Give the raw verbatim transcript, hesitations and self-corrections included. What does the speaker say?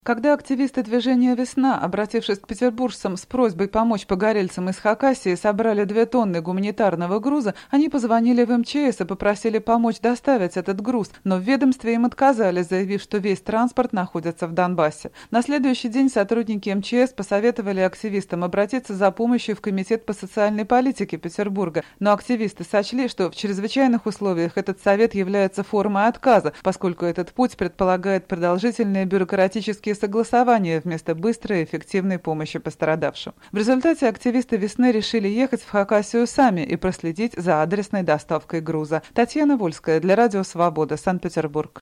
Когда активисты движения «Весна», обратившись к петербуржцам с просьбой помочь погорельцам из Хакасии, собрали две тонны гуманитарного груза, они позвонили в эм че эс и попросили помочь доставить этот груз, но в ведомстве им отказали, заявив, что весь транспорт находится в Донбассе. На следующий день сотрудники эм че эс посоветовали активистам обратиться за помощью в Комитет по социальной политике Петербурга, но активисты сочли, что в чрезвычайных условиях этот совет является формой отказа, поскольку этот путь предполагает продолжительные бюрократические согласования вместо быстрой и эффективной помощи пострадавшим. В результате активисты «Весны» решили ехать в Хакасию сами и проследить за адресной доставкой груза. Татьяна Вольская для Радио Свобода, Санкт-Петербург.